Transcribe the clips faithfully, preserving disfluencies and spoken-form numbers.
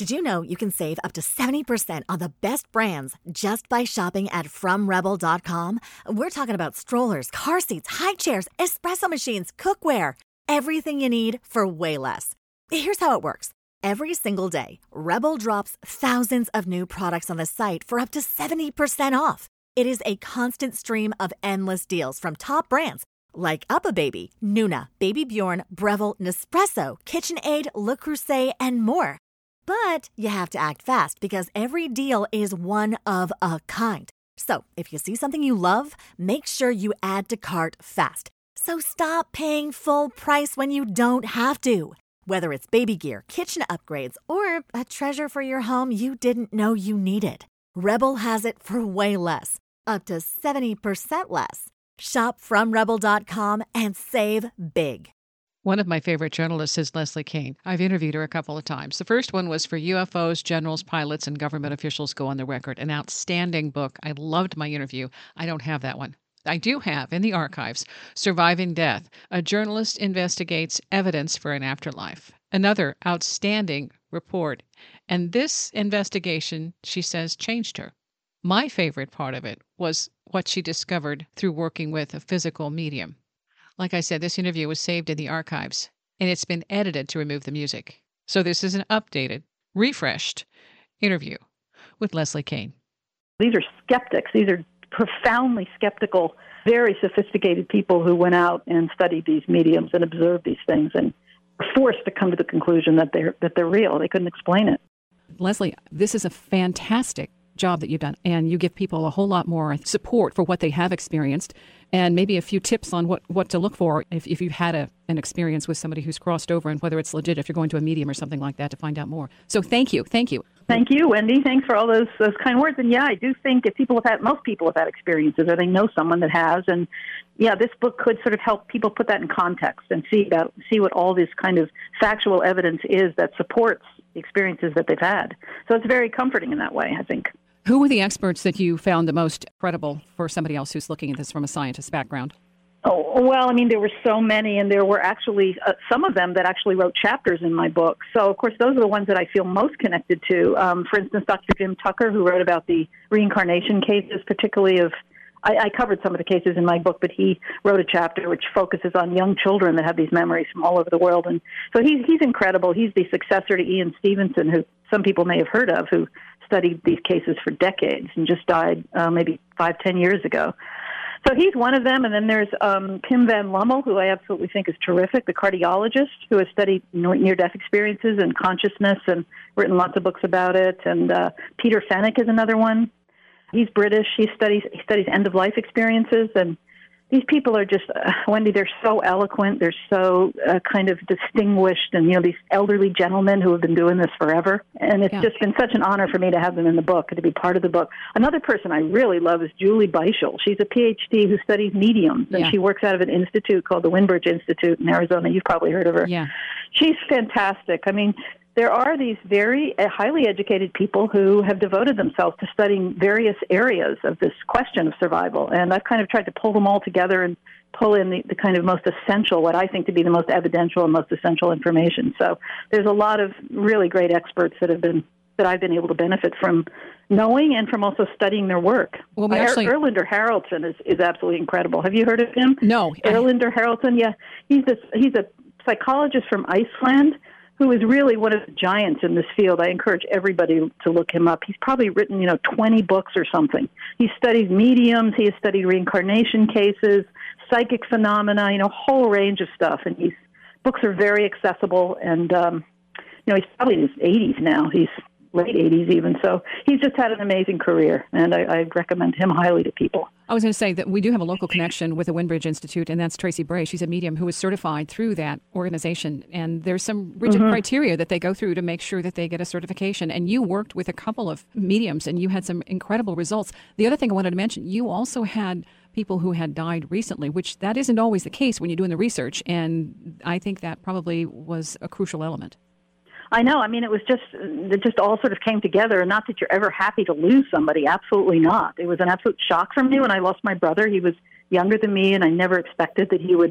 Did you know you can save up to seventy percent on the best brands just by shopping at from rebel dot com? We're talking about strollers, car seats, high chairs, espresso machines, cookware, everything you need for way less. Here's how it works. Every single day, Rebel drops thousands of new products on the site for up to seventy percent off. It is a constant stream of endless deals from top brands like UPPAbaby, Nuna, Baby Bjorn, Breville, Nespresso, KitchenAid, Le Creuset, and more. But you have to act fast because every deal is one of a kind. So if you see something you love, make sure you add to cart fast. So stop paying full price when you don't have to. Whether it's baby gear, kitchen upgrades, or a treasure for your home you didn't know you needed, Rebel has it for way less, up to seventy percent less. Shop from rebel dot com and save big. One of my favorite journalists is Leslie Kean. I've interviewed her a couple of times. The first one was for U F Os, Generals, Pilots, and Government Officials Go on the Record. An outstanding book. I loved my interview. I don't have that one. I do have, in the archives, Surviving Death. A journalist investigates evidence for an afterlife. Another outstanding report. And this investigation, she says, changed her. My favorite part of it was what she discovered through working with a physical medium. Like I said, this interview was saved in the archives, and it's been edited to remove the music. So this is an updated, refreshed interview with Leslie Kean. These are skeptics. These are profoundly skeptical, very sophisticated people who went out and studied these mediums and observed these things and were forced to come to the conclusion that they're that they're real. They couldn't explain it. Leslie, this is a fantastic job that you've done, and you give people a whole lot more support for what they have experienced, and maybe a few tips on what, what to look for if, if you've had a, an experience with somebody who's crossed over, and whether it's legit if you're going to a medium or something like that to find out more. So thank you. Thank you. Thank you, Wendy. Thanks for all those those kind words. And yeah, I do think if people have had, most people have had experiences, or they know someone that has, and yeah, this book could sort of help people put that in context and see about see what all this kind of factual evidence is that supports the experiences that they've had. So it's very comforting in that way, I think. Who were the experts that you found the most credible for somebody else who's looking at this from a scientist's background? Oh, well, I mean, there were so many, and there were actually uh, some of them that actually wrote chapters in my book. So, of course, those are the ones that I feel most connected to. Um, for instance, Doctor Jim Tucker, who wrote about the reincarnation cases, particularly of, I, I covered some of the cases in my book, but he wrote a chapter which focuses on young children that have these memories from all over the world. And so he's, he's incredible. He's the successor to Ian Stevenson, who some people may have heard of, who studied these cases for decades and just died uh, maybe five, ten years ago. So he's one of them. And then there's um, Pim Van Lommel, who I absolutely think is terrific, the cardiologist who has studied near-death experiences and consciousness and written lots of books about it. And uh, Peter Fenwick is another one. He's British. He studies he studies end-of-life experiences. And these people are just, uh, Wendy, they're so eloquent. They're so uh, kind of distinguished. And, you know, these elderly gentlemen who have been doing this forever. And it's yeah. just been such an honor for me to have them in the book and to be part of the book. Another person I really love is Julie Beischel. She's a P H D who studies mediums. And yeah. she works out of an institute called the Winbridge Institute in Arizona. You've probably heard of her. Yeah. She's fantastic. I mean, there are these very uh, highly educated people who have devoted themselves to studying various areas of this question of survival. And I've kind of tried to pull them all together and pull in the, the kind of most essential, what I think to be the most evidential and most essential information. So there's a lot of really great experts that have been that I've been able to benefit from knowing and from also studying their work. Well, we actually... Erlander Haraldson is, is absolutely incredible. Have you heard of him? No. Erlander Haraldson, yeah. He's a, he's a psychologist from Iceland who is really one of the giants in this field. I encourage everybody to look him up. He's probably written, you know, twenty books or something. He studies mediums. He has studied reincarnation cases, psychic phenomena, you know, a whole range of stuff. And his books are very accessible. And, um, you know, he's probably in his eighties now. He's late eighties even. So he's just had an amazing career, and I, I recommend him highly to people. I was going to say that we do have a local connection with the Winbridge Institute, and that's Tracy Bray. She's a medium who is certified through that organization, and there's some rigid mm-hmm. criteria that they go through to make sure that they get a certification. And you worked with a couple of mediums, and you had some incredible results. The other thing I wanted to mention, you also had people who had died recently, which that isn't always the case when you're doing the research, and I think that probably was a crucial element. I know. I mean, it was just, it just all sort of came together. And not that you're ever happy to lose somebody. Absolutely not. It was an absolute shock for me when I lost my brother. He was younger than me, and I never expected that he would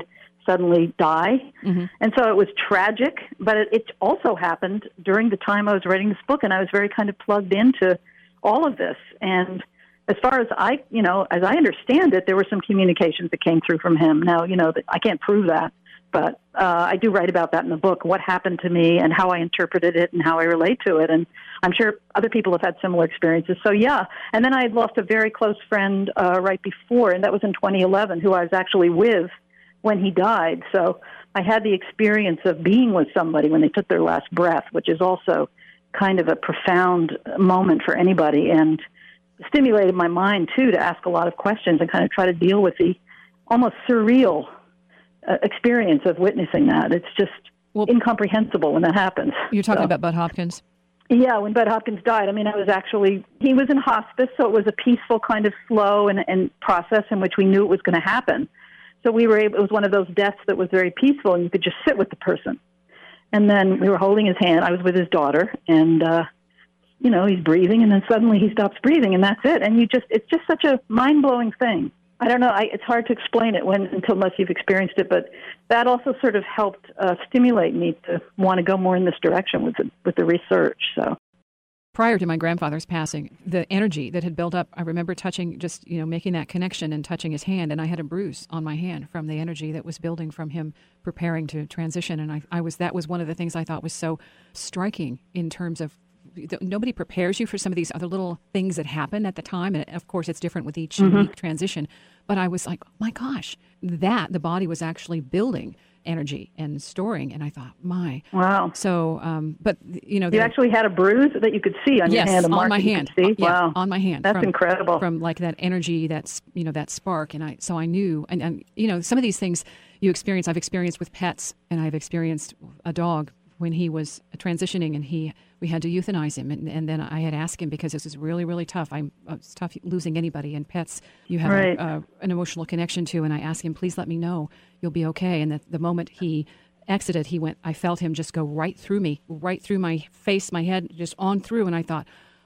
suddenly die. Mm-hmm. And so it was tragic, but it, it also happened during the time I was writing this book, and I was very kind of plugged into all of this. And as far as I, you know, as I understand it, there were some communications that came through from him. Now, you know, I can't prove that, but uh, I do write about that in the book, what happened to me and how I interpreted it and how I relate to it. And I'm sure other people have had similar experiences. So, yeah. And then I had lost a very close friend uh, right before, and that was in twenty eleven, who I was actually with when he died. So I had the experience of being with somebody when they took their last breath, which is also kind of a profound moment for anybody, and stimulated my mind, too, to ask a lot of questions and kind of try to deal with the almost surreal uh, experience of witnessing that. It's just well, incomprehensible when that happens. You're talking so. about Bud Hopkins? Yeah, when Bud Hopkins died, I mean, I was actually, he was in hospice, so it was a peaceful kind of flow and, and process in which we knew it was going to happen. So we were able, it was one of those deaths that was very peaceful, and you could just sit with the person. And then we were holding his hand. I was with his daughter, and, uh, you know, he's breathing, and then suddenly he stops breathing, and that's it. And you just, it's just such a mind-blowing thing. I don't know, I, it's hard to explain it when until unless you've experienced it, but that also sort of helped uh, stimulate me to want to go more in this direction with the, with the research, so. Prior to my grandfather's passing, the energy that had built up, I remember touching, just, you know, making that connection and touching his hand, and I had a bruise on my hand from the energy that was building from him preparing to transition. And I, I was, that was one of the things I thought was so striking in terms of nobody prepares you for some of these other little things that happen at the time. And of course, it's different with each mm-hmm. unique transition. But I was like, oh my gosh, that the body was actually building energy and storing. And I thought, my. Wow. So, um, but, you know. You actually had a bruise that you could see on yes, your hand. A mark on my that you hand. could see? Yeah, wow. on my hand. That's from, incredible. From like that energy, that's, you know, that spark. And I, so I knew, and, and, you know, some of these things you experience, I've experienced with pets, and I've experienced a dog when he was transitioning, and he, we had to euthanize him. And, and then I had asked him, because this is really, really tough. I'm, it's tough losing anybody, and pets you have right. a, a, an emotional connection to. And I asked him, please let me know you'll be okay. And that the moment he exited, he went, I felt him just go right through me, right through my face, my head, just on through. And I thought,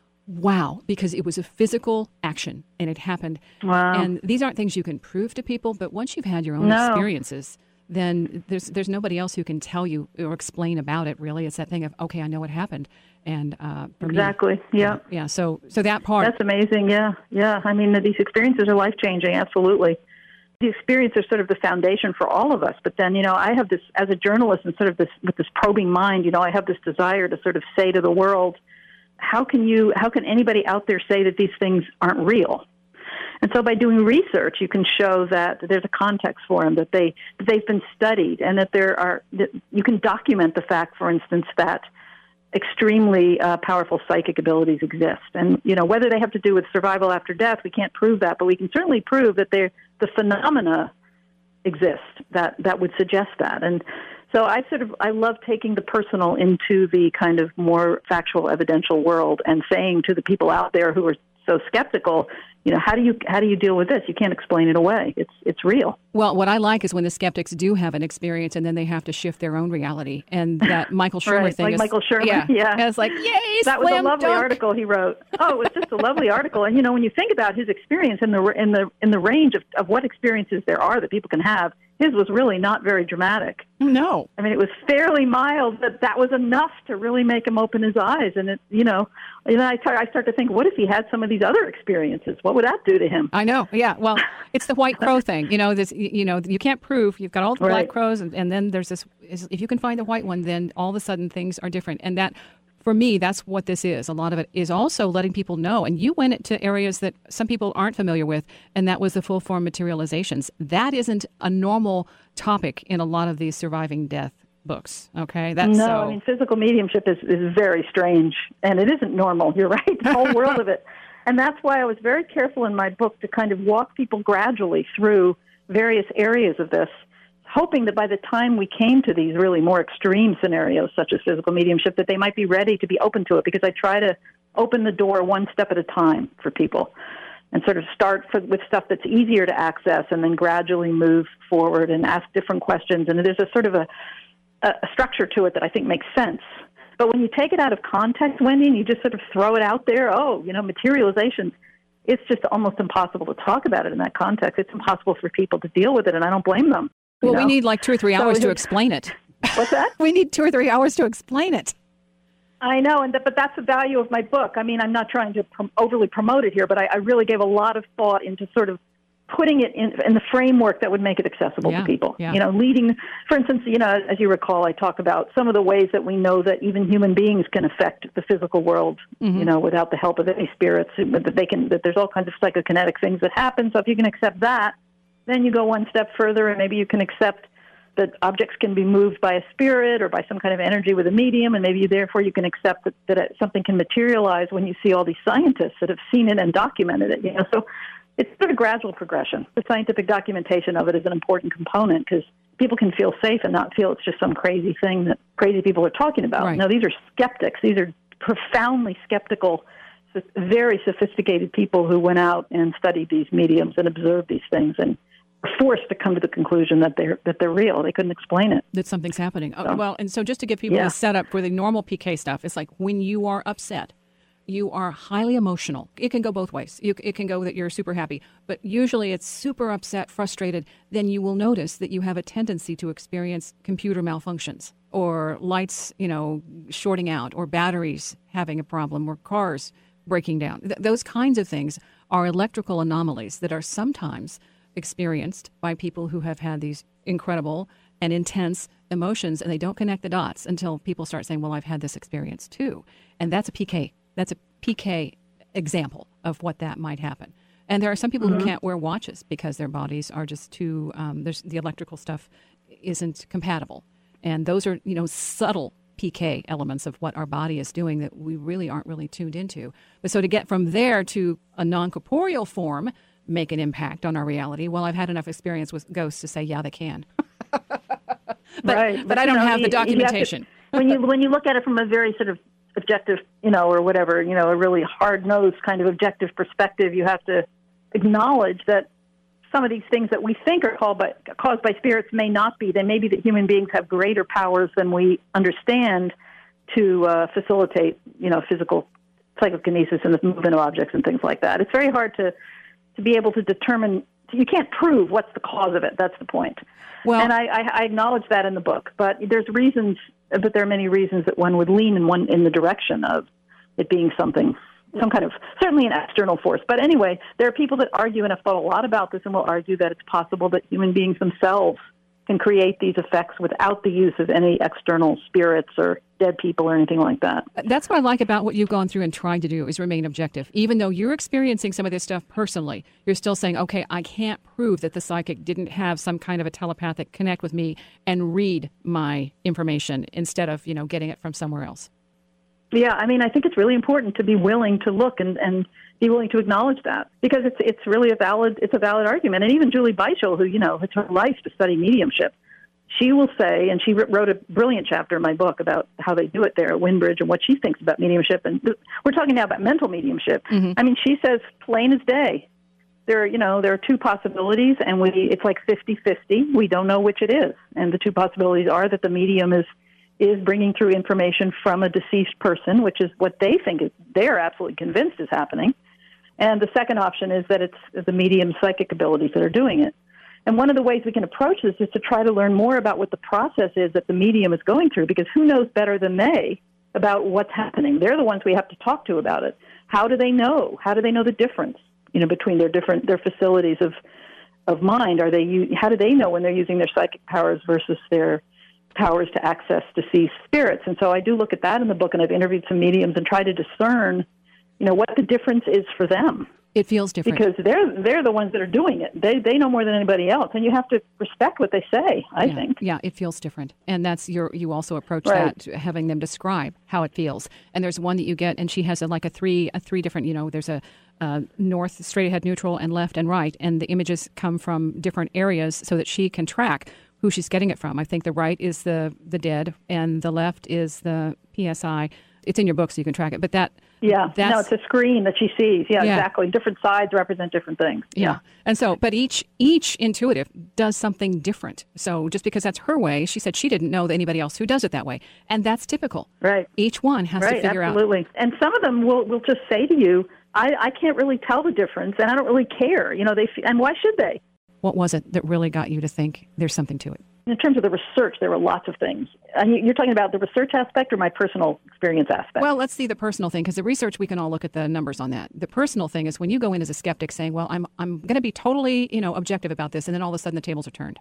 wow, because it was a physical action, and it happened. Wow. And these aren't things you can prove to people, but once you've had your own no. experiences, then there's there's nobody else who can tell you or explain about it, really. It's that thing of, okay, I know what happened. And uh, for Exactly, me, yeah. Yeah, so so that part. That's amazing, yeah, yeah. I mean, these experiences are life-changing, absolutely. The experience is sort of the foundation for all of us. But then, you know, I have this, as a journalist and sort of this, with this probing mind, you know, I have this desire to sort of say to the world, how can you, how can anybody out there say that these things aren't real? And so by doing research, you can show that there's a context for them, that, they, that they've been studied, and that there are, that you can document the fact, for instance, that extremely uh, powerful psychic abilities exist. And, you know, whether they have to do with survival after death, we can't prove that, but we can certainly prove that the phenomena exist that, that would suggest that. And so I sort of, I love taking the personal into the kind of more factual, evidential world, and saying to the people out there who are so skeptical, you know, how do you how do you deal with this? You can't explain it away. It's it's real. Well, what I like is when the skeptics do have an experience, and then they have to shift their own reality. And that Michael Shermer right, thing like is Michael Shermer, yeah, yeah. And it's like, yay, that was a lovely dunk. article he wrote. Oh, it was just a lovely article. And you know, when you think about his experience in the in the in the range of, of what experiences there are that people can have, his was really not very dramatic. No, I mean, it was fairly mild, but that was enough to really make him open his eyes. And it, you know, and then I, tar- I start to think, what if he had some of these other experiences? What would that do to him? I know. Yeah. Well, it's the white crow thing. You know, this. You know, you can't prove. You've got all the Right. black crows, and, and then there's this. If you can find the white one, then all of a sudden things are different. And that, for me, that's what this is. A lot of it is also letting people know. And you went into areas that some people aren't familiar with, and that was the full form materializations. That isn't a normal topic in a lot of these surviving death books. Okay, that's no. so. I mean, physical mediumship is, is very strange, and it isn't normal. You're right. The whole world of it. And that's why I was very careful in my book to kind of walk people gradually through various areas of this, hoping that by the time we came to these really more extreme scenarios, such as physical mediumship, that they might be ready to be open to it, because I try to open the door one step at a time for people and sort of start for, with stuff that's easier to access, and then gradually move forward and ask different questions. And there's a sort of a, a structure to it that I think makes sense. But when you take it out of context, Wendy, and you just sort of throw it out there, oh, you know, materializations, it's just almost impossible to talk about it in that context. It's impossible for people to deal with it, and I don't blame them. Well, know? we need like two or three hours so, to explain it. What's that? We need two or three hours to explain it. I know, and th- but that's the value of my book. I mean, I'm not trying to prom- overly promote it here, but I, I really gave a lot of thought into sort of putting it in, in the framework that would make it accessible yeah, to people. Yeah. You know, leading, for instance, you know, as you recall, I talk about some of the ways that we know that even human beings can affect the physical world, mm-hmm. you know, without the help of any spirits, that they can, that there's all kinds of psychokinetic things that happen. So if you can accept that, then you go one step further, and maybe you can accept that objects can be moved by a spirit or by some kind of energy with a medium, and maybe you, therefore you can accept that, that something can materialize when you see all these scientists that have seen it and documented it. You know, so it's sort of gradual progression. The scientific documentation of it is an important component because people can feel safe and not feel it's just some crazy thing that crazy people are talking about. Right. No, these are skeptics. These are profoundly skeptical, very sophisticated people who went out and studied these mediums and observed these things and were forced to come to the conclusion that they're that they're real. They couldn't explain it. That something's happening. So, oh, well, and so just to give people yeah. a setup for the normal P K stuff, it's like when you are upset, you are highly emotional. It can go both ways. You, it can go that you're super happy, but usually it's super upset, frustrated. Then you will notice that you have a tendency to experience computer malfunctions or lights, you know, shorting out or batteries having a problem or cars breaking down. Th- those kinds of things are electrical anomalies that are sometimes experienced by people who have had these incredible and intense emotions, and they don't connect the dots until people start saying, well, I've had this experience too. And that's a P K. That's a P K example of what that might happen. And there are some people mm-hmm. who can't wear watches because their bodies are just too, um, there's, the electrical stuff isn't compatible. And those are, you know, subtle P K elements of what our body is doing that we really aren't really tuned into. But so to get from there to a non-corporeal form, make an impact on our reality, well, I've had enough experience with ghosts to say, yeah, they can. but, right. But, but I don't know, have you, the documentation. You to, when you when you look at it from a very sort of objective, you know, or whatever, you know, a really hard-nosed kind of objective perspective, you have to acknowledge that some of these things that we think are called by, caused by spirits may not be. They may be that human beings have greater powers than we understand to uh, facilitate, you know, physical psychokinesis and the movement of objects and things like that. It's very hard to, to be able to determine. You can't prove what's the cause of it. That's the point. Well, and I, I, I acknowledge that in the book. But there's reasons, but there are many reasons that one would lean in one in the direction of it being something, some kind of, certainly an external force. But anyway, there are people that argue and have thought a lot about this and will argue that it's possible that human beings themselves can create these effects without the use of any external spirits or dead people or anything like that. That's what I like about what you've gone through and tried to do is remain objective. Even though you're experiencing some of this stuff personally, you're still saying, okay, I can't prove that the psychic didn't have some kind of a telepathic connect with me and read my information instead of, you know, getting it from somewhere else. Yeah, I mean, I think it's really important to be willing to look and, and be willing to acknowledge that because it's it's really a valid it's a valid argument. And even Julie Beischel, who, you know, it's her life to study mediumship, she will say, and she wrote a brilliant chapter in my book about how they do it there at Windbridge and what she thinks about mediumship. And we're talking now about mental mediumship. Mm-hmm. I mean, she says plain as day. There are, you know, there are two possibilities, and we it's like fifty-fifty. We don't know which it is. And the two possibilities are that the medium is is bringing through information from a deceased person, which is what they think is, they're absolutely convinced is happening. And the second option is that it's the medium's psychic abilities that are doing it. And one of the ways we can approach this is to try to learn more about what the process is that the medium is going through, because who knows better than they about what's happening? They're the ones we have to talk to about it. How do they know? How do they know the difference, you know, between their different, their facilities of, of mind? Are they, how do they know when they're using their psychic powers versus their powers to access deceased spirits? And so I do look at that in the book, and I've interviewed some mediums and try to discern, you know, what the difference is for them. It feels different. Because they're they're the ones that are doing it. They they know more than anybody else, and you have to respect what they say, I yeah. think. Yeah, it feels different. And that's your you also approach right. that, having them describe how it feels. And there's one that you get, and she has a, like a three a three different, you know, there's a uh, north, straight ahead, neutral, and left and right, and the images come from different areas so that she can track who she's getting it from. I think the right is the, the dead, and the left is the P S I. It's in your book, so you can track it. But that, yeah, that's, no, it's a screen that she sees. Yeah, yeah, exactly. Different sides represent different things. Yeah. yeah, and so, but each each intuitive does something different. So just because that's her way, she said she didn't know anybody else who does it that way, and that's typical. Right. Each one has right, to figure absolutely. out. And some of them will will just say to you, I, I can't really tell the difference, and I don't really care. You know, they and why should they? What was it that really got you to think there's something to it? In terms of the research, there were lots of things. And you're talking about the research aspect or my personal experience aspect? Well, let's see the personal thing, because the research, we can all look at the numbers on that. The personal thing is when you go in as a skeptic saying, well, I'm I'm going to be totally, you know, objective about this, and then all of a sudden the tables are turned.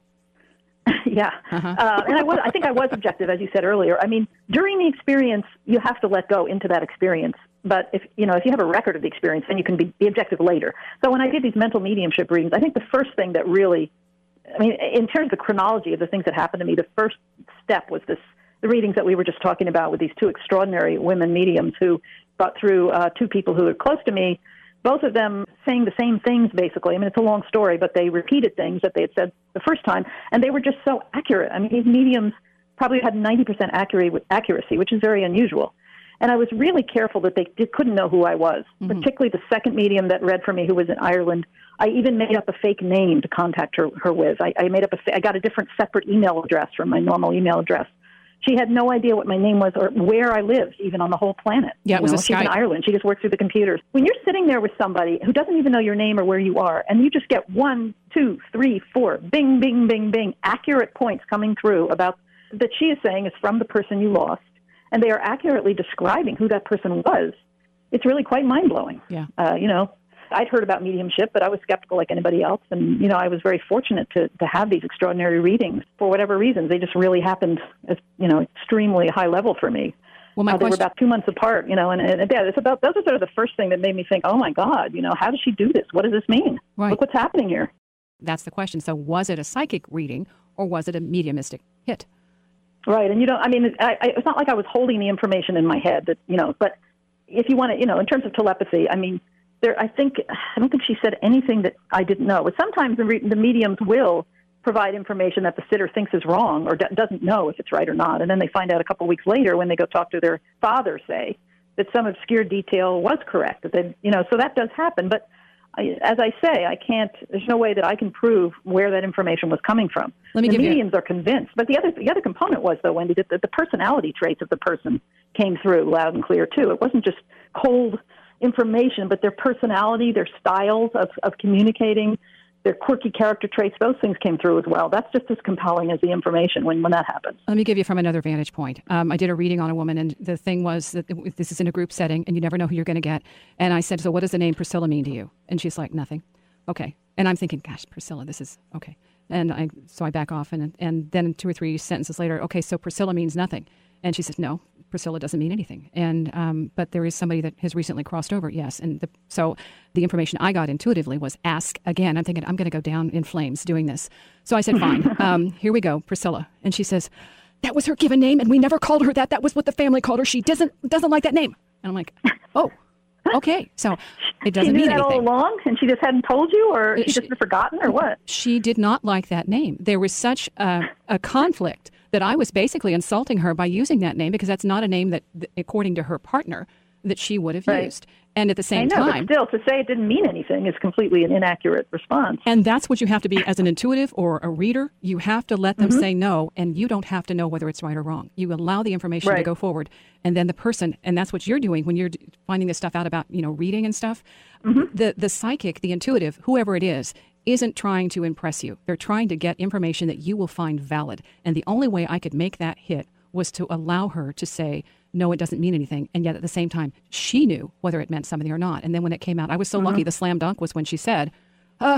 yeah. Uh-huh. uh, and I was, I think I was objective, as you said earlier. I mean, during the experience, you have to let go into that experience. But if, you know, if you have a record of the experience, then you can be, be objective later. So when I did these mental mediumship readings, I think the first thing that really, I mean, in terms of the chronology of the things that happened to me, the first step was this, the readings that we were just talking about with these two extraordinary women mediums who brought through uh, two people who were close to me, both of them saying the same things, basically. I mean, it's a long story, but they repeated things that they had said the first time, and they were just so accurate. I mean, these mediums probably had ninety percent accuracy, which is very unusual. And I was really careful that they did, couldn't know who I was, mm-hmm. particularly the second medium that read for me, who was in Ireland. I even made up a fake name to contact her, her with. I, I made up a, I got a different separate email address from my normal email address. She had no idea what my name was or where I lived, even on the whole planet. Yeah, it was know? a She's Skype. in Ireland. She just works through the computers. When you're sitting there with somebody who doesn't even know your name or where you are, and you just get one, two, three, four, bing, bing, bing, bing, accurate points coming through about that she is saying is from the person you lost, and they are accurately describing who that person was, it's really quite mind-blowing. Yeah. Uh, you know, I'd heard about mediumship, but I was skeptical like anybody else. And, you know, I was very fortunate to, to have these extraordinary readings. For whatever reasons, they just really happened at, you know, extremely high level for me. Well, my uh, they question... were about two months apart, you know, and, and yeah, it's about, those are sort of the first thing that made me think, oh, my God, you know, how does she do this? What does this mean? Right. Look what's happening here. That's the question. So was it a psychic reading or was it a mediumistic hit? Right, and you don't, I mean, I, I, it's not like I was holding the information in my head, that you know, but if you want to, you know, in terms of telepathy, I mean, there, I think, I don't think she said anything that I didn't know. But sometimes the, re- the mediums will provide information that the sitter thinks is wrong or d- doesn't know if it's right or not, and then they find out a couple weeks later when they go talk to their father, say, that some obscure detail was correct, that they, you know, so that does happen, but I, as I say, I can't, there's no way that I can prove where that information was coming from. Let me the give mediums you... are convinced. But the other the other component was, though, Wendy, that the, the personality traits of the person came through loud and clear, too. It wasn't just cold information, but their personality, their styles of, of communicating, their quirky character traits, those things came through as well. That's just as compelling as the information when, when that happens. Let me give you from another vantage point. Um, I did a reading on a woman, and the thing was that this is in a group setting, and you never know who you're going to get. And I said, so what does the name Priscilla mean to you? And she's like, nothing. Okay. And I'm thinking, gosh, Priscilla, this is, okay. And I so I back off, and and then two or three sentences later, okay, so Priscilla means nothing. And she says, no, Priscilla doesn't mean anything. And um, but there is somebody that has recently crossed over, yes. And the, so the information I got intuitively was ask again. I'm thinking, I'm going to go down in flames doing this. So I said, fine, um, here we go, Priscilla. And she says, that was her given name, and we never called her that. That was what the family called her. She doesn't doesn't like that name. And I'm like, oh. Okay, so it doesn't mean anything. She knew that all along, and she just hadn't told you, or she, she just had forgotten, or what? She did not like that name. There was such a, a conflict that I was basically insulting her by using that name because that's not a name that, according to her partner, that she would have right. used. And at the same I know, time... but still, to say it didn't mean anything is completely an inaccurate response. And that's what you have to be as an intuitive or a reader. You have to let them mm-hmm. say no, and you don't have to know whether it's right or wrong. You allow the information right. to go forward, and then the person, and that's what you're doing when you're finding this stuff out about, you know, reading and stuff. Mm-hmm. The, the psychic, the intuitive, whoever it is, isn't trying to impress you. They're trying to get information that you will find valid. And the only way I could make that hit was to allow her to say, no, it doesn't mean anything. And yet at the same time, she knew whether it meant something or not. And then when it came out, I was so mm-hmm. lucky. The slam dunk was when she said, uh,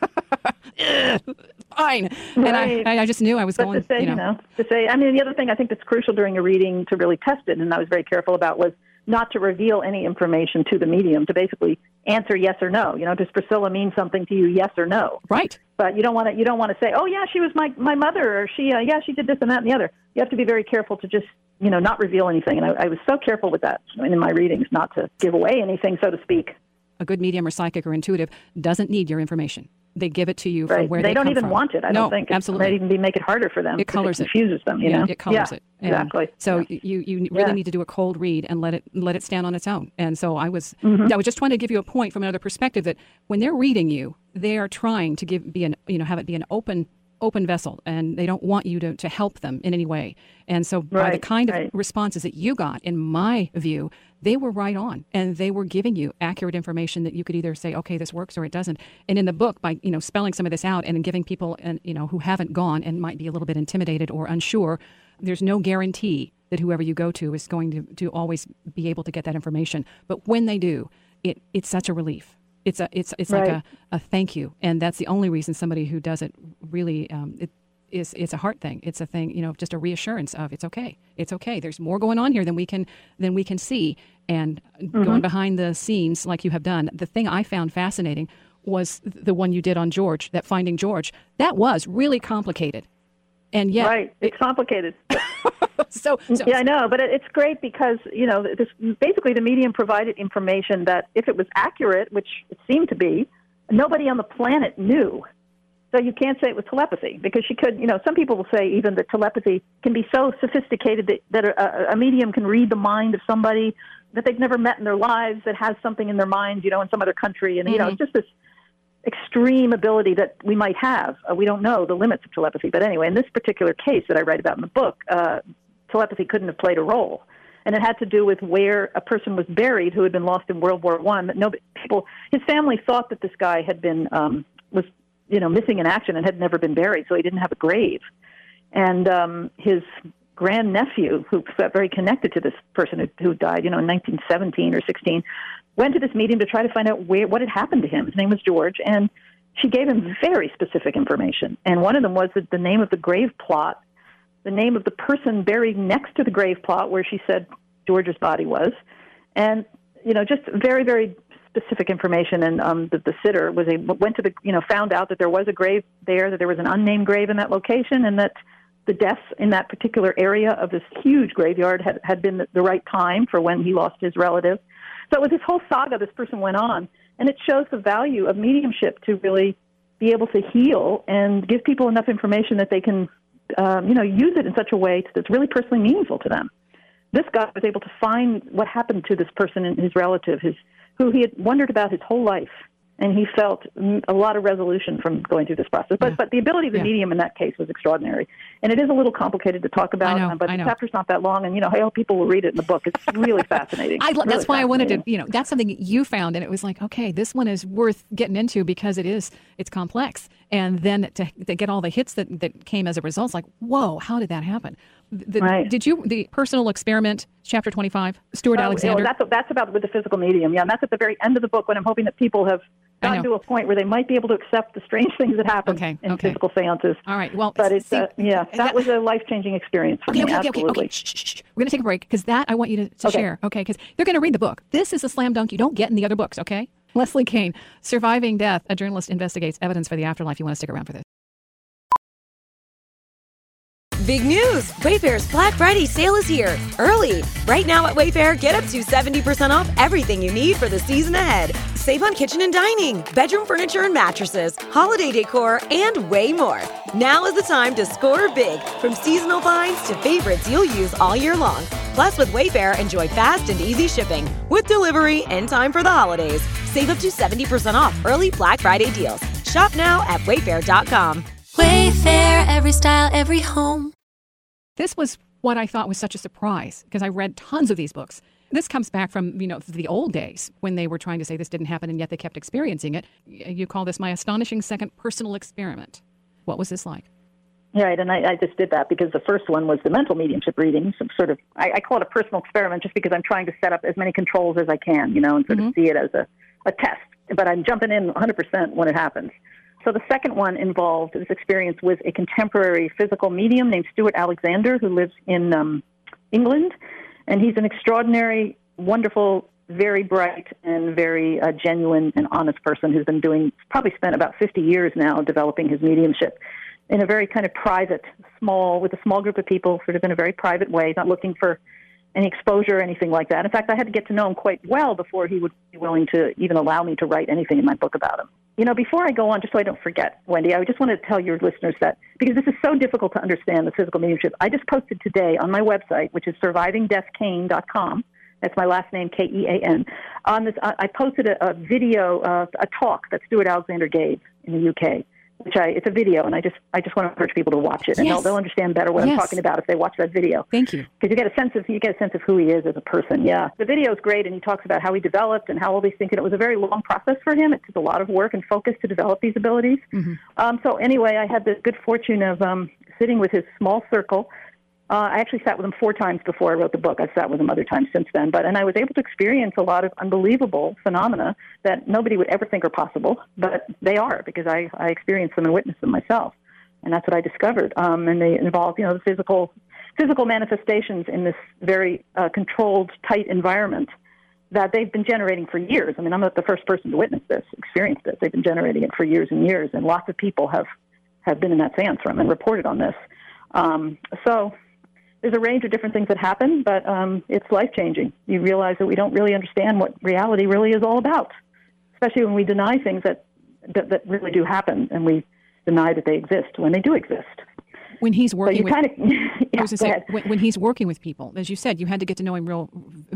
fine. Right. And I, I just knew I was but going, to say, you know. you know, to say, I mean, the other thing I think that's crucial during a reading to really test it, and I was very careful about, was not to reveal any information to the medium, to basically answer yes or no. You know, does Priscilla mean something to you, yes or no? Right. But you don't want to. You don't want to say, "Oh yeah, she was my my mother," or "She, uh, yeah, she did this and that and the other." You have to be very careful to just, you know, not reveal anything. And I, I was so careful with that in my readings, not to give away anything, so to speak. A good medium or psychic or intuitive doesn't need your information. They give it to you right. from where they, they don't come even from. want it. I no, don't think. Absolutely. It might even be make it harder for them. It colors it confuses it. them. You yeah, know, it colors yeah, it. And exactly. So yeah. you you really yeah. need to do a cold read and let it let it stand on its own. And so I was mm-hmm. I was just trying to give you a point from another perspective that when they're reading you, they are trying to give be an you know have it be an open open vessel, and they don't want you to, to help them in any way. And so by Right, the kind of right. responses that you got, in my view, they were right on, and they were giving you accurate information that you could either say, okay, this works or it doesn't. And in the book, by, you know, spelling some of this out and giving people, and you know, who haven't gone and might be a little bit intimidated or unsure, there's no guarantee that whoever you go to is going to, to always be able to get that information. But when they do, it it's such a relief. It's a it's it's like Right. a, a thank you, and that's the only reason somebody who does it really um, it is it's a heart thing. It's a thing, you know, just a reassurance of it's okay, it's okay. There's more going on here than we can than we can see, and Mm-hmm. going behind the scenes like you have done. The thing I found fascinating was the one you did on George, that Finding George. That was really complicated, and yet Right. It's complicated. so, so Yeah, I know, but it- it's great because, you know, this, basically the medium provided information that if it was accurate, which it seemed to be, nobody on the planet knew. So you can't say it was telepathy because she could, you know, some people will say even that telepathy can be so sophisticated that, that a, a medium can read the mind of somebody that they've never met in their lives that has something in their mind, you know, in some other country. And, you know, it's just this extreme ability that we might have. Uh, we don't know the limits of telepathy. But anyway, in this particular case that I write about in the book, uh, telepathy couldn't have played a role. And it had to do with where a person was buried who had been lost in World War One. That nobody, people, his family thought that this guy had been, um, was, you know, missing in action and had never been buried, so he didn't have a grave. And um, his grandnephew, who got very connected to this person who, who died, you know, in nineteen seventeen or sixteen, went to this meeting to try to find out where, what had happened to him. His name was George, and she gave him very specific information. And one of them was that the name of the grave plot, the name of the person buried next to the grave plot where she said George's body was, and, you know, just very, very specific information. And um, the, the sitter was a, went to the, you know, found out that there was a grave there, that there was an unnamed grave in that location, and that the deaths in that particular area of this huge graveyard had, had been the right time for when he lost his relative. So with this whole saga, this person went on, and it shows the value of mediumship to really be able to heal and give people enough information that they can, um, you know, use it in such a way that's really personally meaningful to them. This guy was able to find what happened to this person and his relative, his who he had wondered about his whole life. And he felt a lot of resolution from going through this process. But Yeah. but the ability of the Yeah. medium in that case was extraordinary. And it is a little complicated to talk about, I know, but I know. the chapter's not that long. And, you know, I hope people will read it in the book. It's really fascinating. I, Really that's why I wanted to, fascinating. you know, that's something you found, and it was like, okay, this one is worth getting into because it is, it's complex. And then to, to get all the hits that, that came as a result, it's like, whoa, how did that happen? The, Right. Did you, the personal experiment, chapter twenty-five, Stuart Oh, Alexander? you know, that's, that's about with the physical medium. Yeah, and that's at the very end of the book when I'm hoping that people have I gotten know. to a point where they might be able to accept the strange things that happen Okay, in okay. physical seances. all right, well, But it's, see, uh, yeah, that, that- was a life-changing experience for Okay, me, okay, okay, okay, absolutely. okay. Shh, shh, shh. We're going to take a break because that I want you to, to Okay. share, okay? Because they're going to read the book. This is a slam dunk you don't get in the other books, okay? Leslie Kean, Surviving Death, a journalist investigates evidence for the afterlife. You want to stick around for this. Big news! Wayfair's Black Friday sale is here, early. Right now at Wayfair, get up to seventy percent off everything you need for the season ahead. Save on kitchen and dining, bedroom furniture and mattresses, holiday decor, and way more. Now is the time to score big, from seasonal finds to favorites you'll use all year long. Plus, with Wayfair, enjoy fast and easy shipping with delivery in time for the holidays. Save up to seventy percent off early Black Friday deals. Shop now at wayfair dot com. Wayfair, every style, every home. This was what I thought was such a surprise because I read tons of these books. This comes back from, you know, the old days when they were trying to say this didn't happen and yet they kept experiencing it. You call this my astonishing second personal experiment. What was this like? Right, and I, I just did that because the first one was the mental mediumship reading, some sort of, I, I call it a personal experiment just because I'm trying to set up as many controls as I can, you know, and sort Mhm. of see it as a, a test. But I'm jumping in one hundred percent when it happens. So the second one involved this experience with a contemporary physical medium named Stuart Alexander, who lives in um, England. And he's an extraordinary, wonderful, very bright, and very uh, genuine and honest person who's been doing, probably spent about fifty years now developing his mediumship in a very kind of private, small, with a small group of people, sort of in a very private way, not looking for any exposure or anything like that. In fact, I had to get to know him quite well before he would be willing to even allow me to write anything in my book about him. You know, before I go on, just so I don't forget, Wendy, I just want to tell your listeners that, because this is so difficult to understand, the physical mediumship, I just posted today on my website, which is surviving death kean dot com. That's my last name, K E A N. On this, I posted a, a video, uh, a talk that Stuart Alexander gave in the U K, which I, it's a video, and I just I just want to encourage people to watch it, and Yes. they'll, they'll understand better what Yes. I'm talking about if they watch that video. Thank you. Because you get a sense of you get a sense of who he is as a person. Yeah, the video is great, and he talks about how he developed and how all these things. And it was a very long process for him. It took a lot of work and focus to develop these abilities. Mm-hmm. Um, so anyway, I had the good fortune of um, sitting with his small circle. Uh, I actually sat with him four times before I wrote the book. I've sat with him other times since then. But and I was able to experience a lot of unbelievable phenomena that nobody would ever think are possible, but they are because I, I experienced them and witnessed them myself. And that's what I discovered. Um, and they involve, you know, the physical physical manifestations in this very uh, controlled, tight environment that they've been generating for years. I mean, I'm not the first person to witness this, experience this. They've been generating it for years and years, and lots of people have, have been in that seance room and reported on this. Um, so there's a range of different things that happen, but um, it's life-changing. You realize that we don't really understand what reality really is all about, especially when we deny things that that, that really do happen, and we deny that they exist when they do exist. When he's So working you with, kind of, yeah, I was gonna go say, ahead. when, when he's working with people, as you said, you had to get to know him real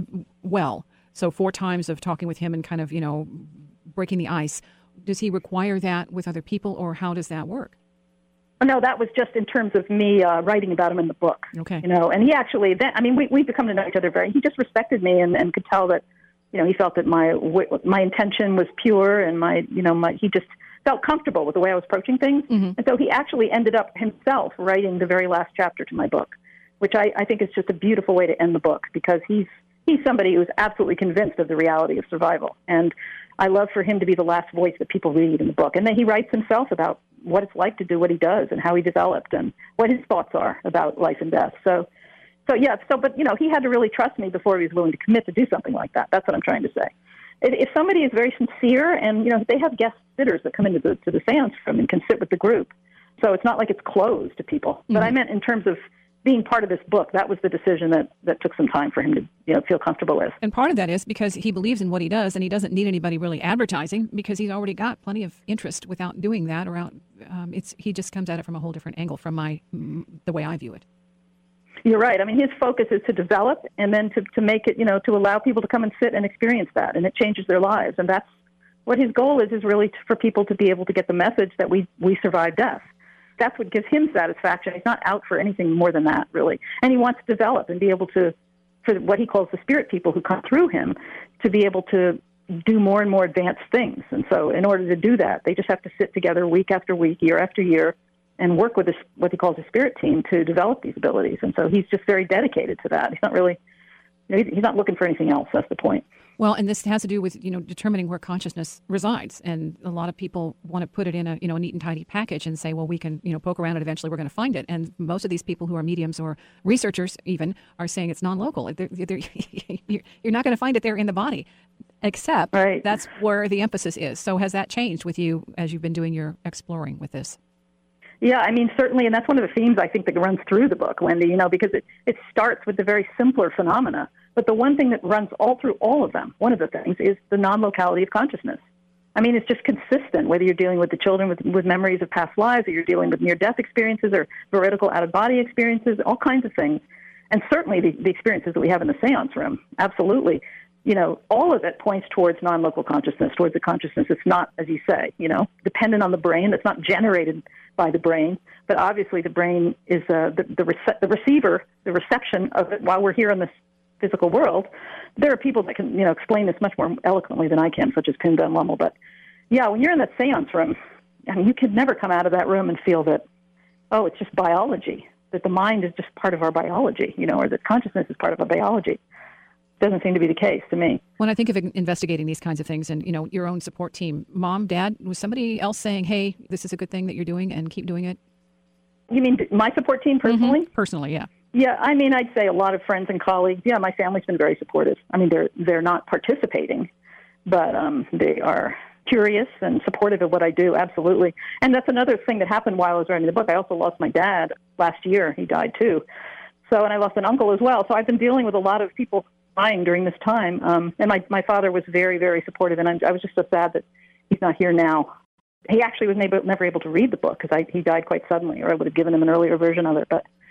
well. So four times of talking with him and kind of, you know, breaking the ice. Does he require that with other people, or how does that work? No, that was just in terms of me uh, writing about him in the book. Okay. You know, and he actually, then, I mean, we we become to know each other very. He just respected me and, and could tell that, you know, he felt that my my intention was pure, and my, you know, my he just felt comfortable with the way I was approaching things. Mm-hmm. And so he actually ended up himself writing the very last chapter to my book, which I, I think is just a beautiful way to end the book, because he's he's somebody who's absolutely convinced of the reality of survival. And I love for him to be the last voice that people read in the book. And then he writes himself about what it's like to do what he does and how he developed and what his thoughts are about life and death. So, so yeah, so, but, you know, he had to really trust me before he was willing to commit to do something like that. That's what I'm trying to say. If somebody is very sincere, and, you know, they have guest sitters that come into the, to the seance room and can sit with the group. So it's not like it's closed to people. Mm-hmm. But I meant in terms of being part of this book, that was the decision that, that took some time for him to, you know, feel comfortable with. And part of that is because he believes in what he does, and he doesn't need anybody really advertising, because he's already got plenty of interest without doing that. Or out, um, it's he just comes at it from a whole different angle from my the way I view it. You're right. I mean, his focus is to develop and then to, to make it, you know, to allow people to come and sit and experience that, and it changes their lives. And that's what his goal is, is really to, for people to be able to get the message that we, we survive death. That's what gives him satisfaction. He's not out for anything more than that, really. And he wants to develop and be able to, for what he calls the spirit people who come through him, to be able to do more and more advanced things. And so in order to do that, they just have to sit together week after week, year after year, and work with this, what he calls a spirit team, to develop these abilities. And so he's just very dedicated to that. He's not really, you know, he's not looking for anything else. That's the point. Well, and this has to do with, you know, determining where consciousness resides. And a lot of people want to put it in a, you know, neat and tidy package and say, well, we can, you know, poke around it. Eventually we're going to find it. And most of these people who are mediums or researchers even are saying it's non-local. They're, they're, you're not going to find it there in the body, except right. That's where the emphasis is. So has that changed with you as you've been doing your exploring with this? Yeah, I mean, certainly, and that's one of the themes I think that runs through the book, Wendy, you know, because it, it starts with the very simpler phenomena. But the one thing that runs all through all of them, one of the things, is the non-locality of consciousness. I mean, it's just consistent, whether you're dealing with the children with, with memories of past lives, or you're dealing with near-death experiences or veridical out-of-body experiences, all kinds of things. And certainly the, the experiences that we have in the seance room, absolutely. You know, all of it points towards non-local consciousness, towards the consciousness that's not, as you say, you know, dependent on the brain, that's not generated by the brain. But obviously the brain is uh, the, the, rece- the receiver, the reception of it while we're here in this physical world. There are people that can, you know, explain this much more eloquently than I can, such as Pim Van Lommel. But, yeah, when you're in that seance room, I mean, you could never come out of that room and feel that, oh, it's just biology, that the mind is just part of our biology, you know, or that consciousness is part of our biology. Doesn't seem to be the case to me. When I think of investigating these kinds of things and, you know, your own support team, mom, dad, was somebody else saying, hey, this is a good thing that you're doing and keep doing it? You mean my support team personally? Mm-hmm. Personally, yeah. Yeah, I mean, I'd say a lot of friends and colleagues. Yeah, my family's been very supportive. I mean, they're they're not participating, but um, they are curious and supportive of what I do, absolutely. And that's another thing that happened while I was writing the book. I also lost my dad last year. He died too. So, and I lost an uncle as well. So I've been dealing with a lot of people dying during this time. Um, and my, my father was very, very supportive, and I'm, I was just so sad that he's not here now. He actually was never, never able to read the book because he died quite suddenly, or I would have given him an earlier version of it. But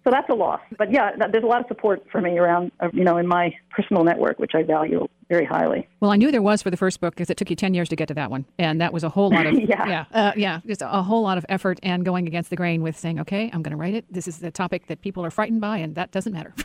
So that's a loss. But yeah, th- there's a lot of support for me around, uh, you know, in my personal network, which I value very highly. Well, I knew there was for the first book because it took you ten years to get to that one. And that was a whole lot of, yeah, yeah, uh, yeah, just a whole lot of effort and going against the grain with saying, okay, I'm going to write it. This is the topic that people are frightened by, and that doesn't matter.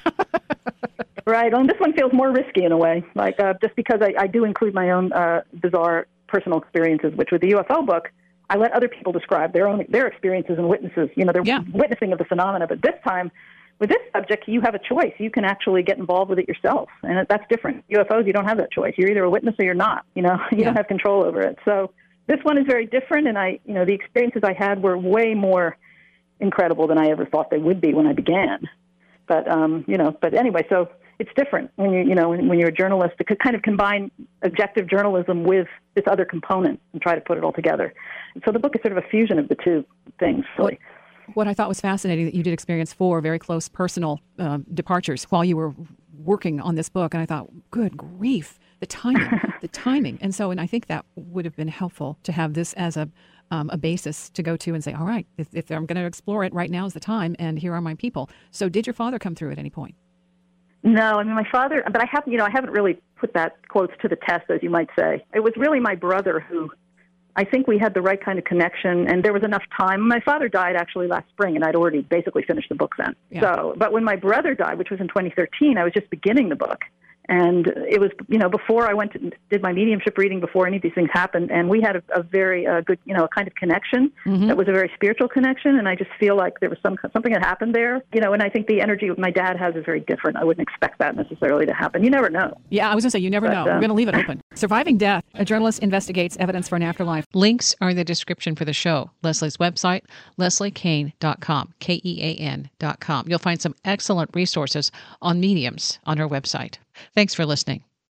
Right. Well, and this one feels more risky in a way, like uh, just because I, I do include my own uh, bizarre personal experiences, which with the U F O book, I let other people describe their own their experiences and witnesses. You know, they're yeah. witnessing of the phenomena. But this time, with this subject, you have a choice. You can actually get involved with it yourself, and that's different. U F Os, you don't have that choice. You're either a witness or you're not. You know, you yeah. don't have control over it. So this one is very different, and I, you know, the experiences I had were way more incredible than I ever thought they would be when I began. But um, you know, but anyway, so it's different when you you know when, when you're a journalist to kind of combine objective journalism with this other component and try to put it all together. And so the book is sort of a fusion of the two things. Really. What, what I thought was fascinating that you did experience four very close personal um, departures while you were working on this book, and I thought, good grief, the timing, the timing. And so, and I think that would have been helpful to have this as a um, a basis to go to and say, all right, if, if I'm going to explore it, right now is the time, and here are my people. So, did your father come through at any point? No, I mean, my father, but I haven't, you know, I haven't really put that quotes to the test, as you might say. It was really my brother who, I think we had the right kind of connection, and there was enough time. My father died actually last spring, and I'd already basically finished the book then. Yeah. So, but when my brother died, which was in twenty thirteen, I was just beginning the book. And it was, you know, before I went to, did my mediumship reading, before any of these things happened, and we had a, a very uh, good, you know, a kind of connection mm-hmm. that was a very spiritual connection, and I just feel like there was some something that happened there, you know, and I think the energy my dad has is very different. I wouldn't expect that necessarily to happen. You never know. Yeah, I was going to say, you never but, know. Um, We're going to leave it open. Surviving Death, a journalist investigates evidence for an afterlife. Links are in the description for the show. Leslie's website, leslie kean dot com, K E A N dot com. You'll find some excellent resources on mediums on her website. Thanks for listening.